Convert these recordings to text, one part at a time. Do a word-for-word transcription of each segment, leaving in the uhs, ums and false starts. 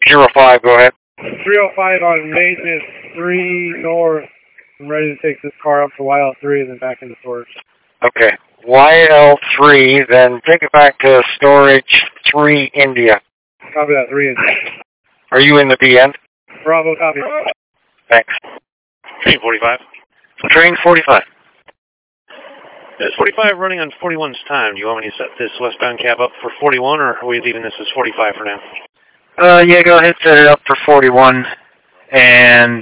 zero five, go ahead. three oh five on maintenance, three north. I'm ready to take this car up to Y L three and then back into storage. Okay. Y L three, then take it back to storage three India. Copy that, three India. Are you in the B end? Bravo, copy. Thanks. Train forty-five. Train forty-five. There's forty-five running on forty-one's time. Do you want me to set this westbound cab up for forty-one, or are we leaving this as forty-five for now? Uh, yeah, go ahead, set it up for forty-one. And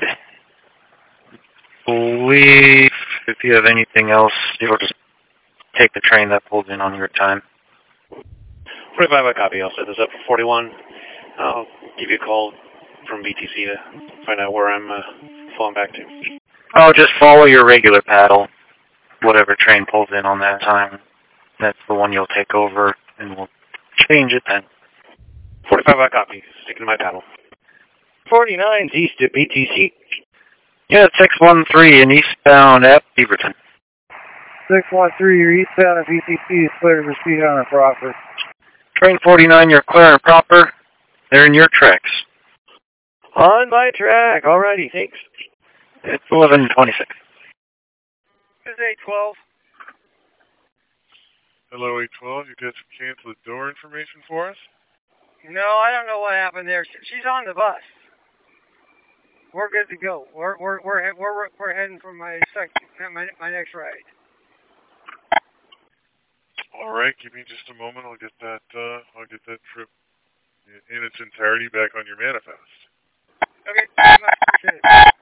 believe if you have anything else, you'll just take the train that pulls in on your time. forty-five, I copy. I'll set this up for forty-one. I'll give you a call from B T C to find out where I'm uh, falling back to. Oh, just follow your regular paddle. Whatever train pulls in on that time, that's the one you'll take over, and we'll change it then. forty-five, I copy. Sticking to my paddle. forty-nine's east of B T C. Yeah, six one three in eastbound at Beaverton. six one three, you're eastbound at B T C is clear to proceed on a proper. Train forty-nine, you're clear and proper. They're in your tracks. On my track. Alrighty, thanks. It's eleven twenty-six. This is eight twelve. Hello, eight twelve. You got some canceled door information for us? No, I don't know what happened there. She's on the bus. We're good to go. We're we're we're we're, we're heading for my second my my next ride. All right, give me just a moment. I'll get that. Uh, I'll get that trip in its entirety back on your manifest. Okay.